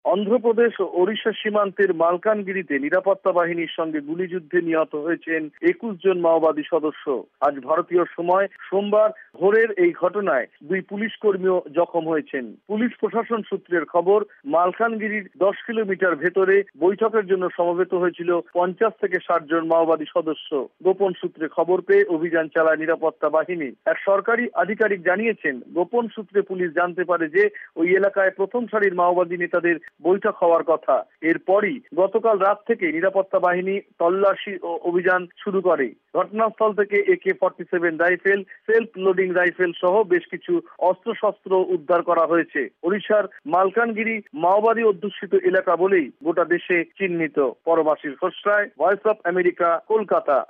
অন্ধ্রপ্রদেশ ও ওড়িশা সীমান্তের মালকানগিরিতে নিরাপত্তা বাহিনীর সঙ্গে গুলিযুদ্ধে নিহত হয়েছেন 21 জন মাওবাদী সদস্য। আজ ভারতীয় সময় সোমবার ভোরের এই ঘটনায় 2 পুলিশ কর্মীও জখম হয়েছেন। পুলিশ প্রশাসন সূত্রের খবর, মালকানগিরির 10 কিলোমিটার ভেতরে বৈঠকের জন্য সমবেত হয়েছিল 50 থেকে 60 জন মাওবাদী সদস্য। গোপন সূত্রে খবর পেয়ে অভিযান চালায় নিরাপত্তা বাহিনী। এক সরকারি আধিকারিক জানিয়েছেন, গোপন সূত্রে পুলিশ জানতে পারে যে ওই এলাকায় প্রথম সারির মাওবাদী নেতাদের বৈঠক হওয়ার কথা। এরপরই গতকাল রাত থেকে নিরাপত্তা বাহিনী তল্লাশি ও অভিযান শুরু করে। ঘটনাস্থল থেকে AK-47 rifle, self loading rifle সহ বেশ কিছু অস্ত্রশস্ত্র উদ্ধার করা হয়েছে। ওড়িশার মালকানগিরি মাওবাদী অধ্যুষিত এলাকা বলেই গোটা দেশে চিহ্নিত। পরবাসীর খসড়ায়, ভয়েস অফ আমেরিকা, কলকাতা।